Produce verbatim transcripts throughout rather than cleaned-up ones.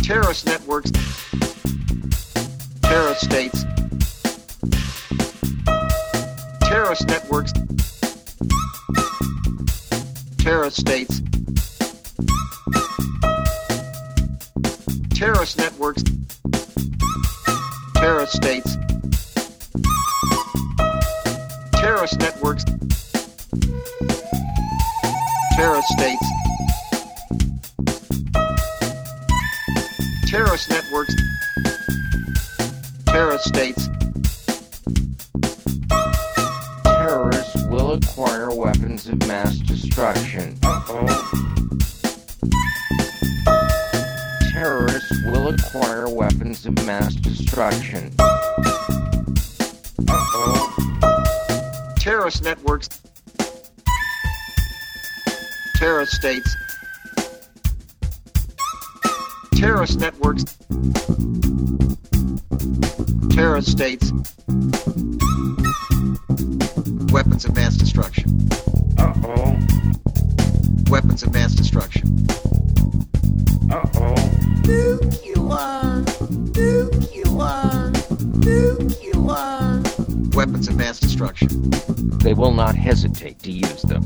Terrorist networks. Terrorist states. Terrorist networks. Terrorist states. Terrorist networks. Terrorist states. Terrorist networks. Terrorist states. Terrorist networks. Terrorist states. Terrorists will acquire weapons of mass destruction. Uh-oh. Terrorists will acquire weapons of mass destruction. Uh-oh. Terrorist networks. Terrorist states. Terrorist networks. Terrorist states. Weapons of mass destruction. Uh-oh. Weapons of mass destruction. Uh-oh. Nuclear. Nuclear. Nuclear. Weapons of mass destruction. They will not hesitate to use them.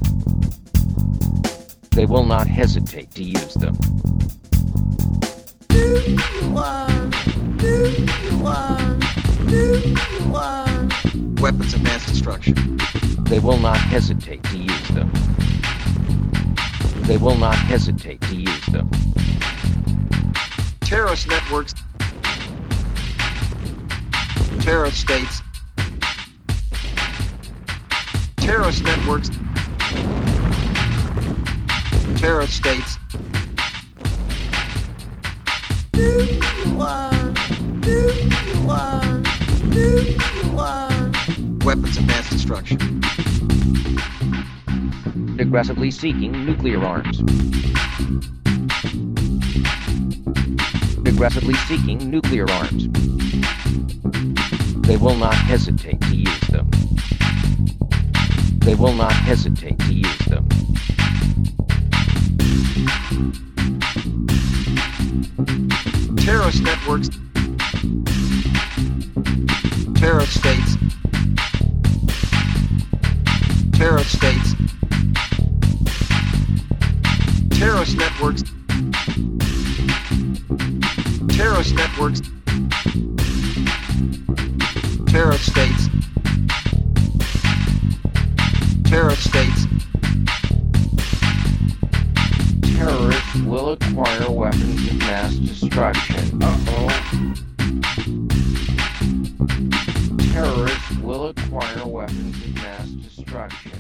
They will not hesitate to use them. Nuclear. Nuclear. Nuclear. Weapons of mass destruction. They will not hesitate to use them. They will not hesitate to use them. Terrorist networks. Terrorist states. Terrorist networks. Terrorist states. Nuclear. Nuclear. Nuclear. Weapons of mass destruction. Aggressively seeking nuclear arms. Aggressively seeking nuclear arms. They will not hesitate to use them. They will not hesitate to use them. Terrorist networks. Terrorist states. Terrorist states. Terrorist networks. Terrorist networks. Terrorist states. Terrorist states. Terrorists will acquire weapons of mass destruction. Uh-oh. Terrorists will acquire weapons of mass destruction.